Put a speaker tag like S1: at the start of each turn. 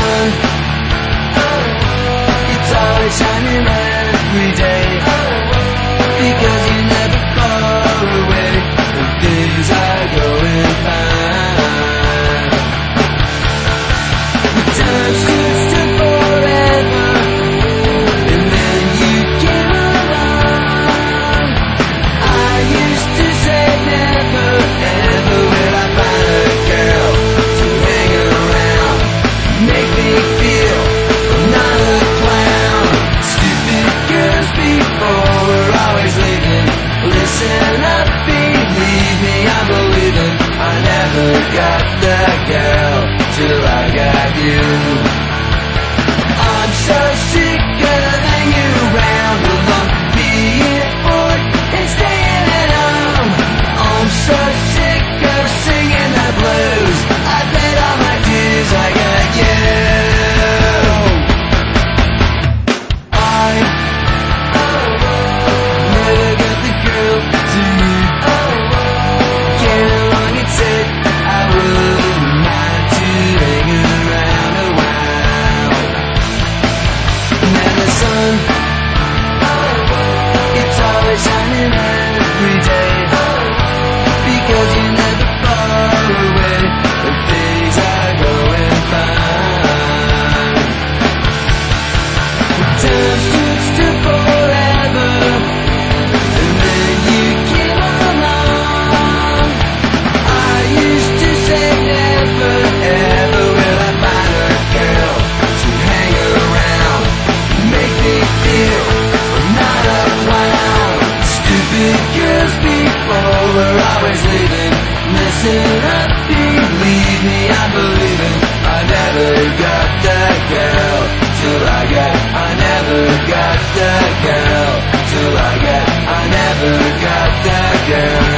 S1: sun, it's always shining every day, because you're never far away and things are going fine. Time stood still forever, and then you came along. I used to say never, ever will I find a girl to hang around, make me feel I'm not a clown. Stupid girls before were always leaving. Listen up, believe me, I'm believing. I never got the girl till I got you. I'm so sick of hanging around alone, being bored and staying at home. I'm so sick of singing the blues. I paid all my dues, I got you. I never got the girl to you. Came along and said I wouldn't mind to hang around a while. Now the sun, it's always shining every day, because you're never far away and things are going fine. Time stood still forever, and then you came along. I used to say never, ever will I find a girl to hang around, make me feel I'm not a clown. Stupid girls before were always leaving. Listen up, believe me, I'm believing. I never got the girl till I never got the girl till I never got the girl.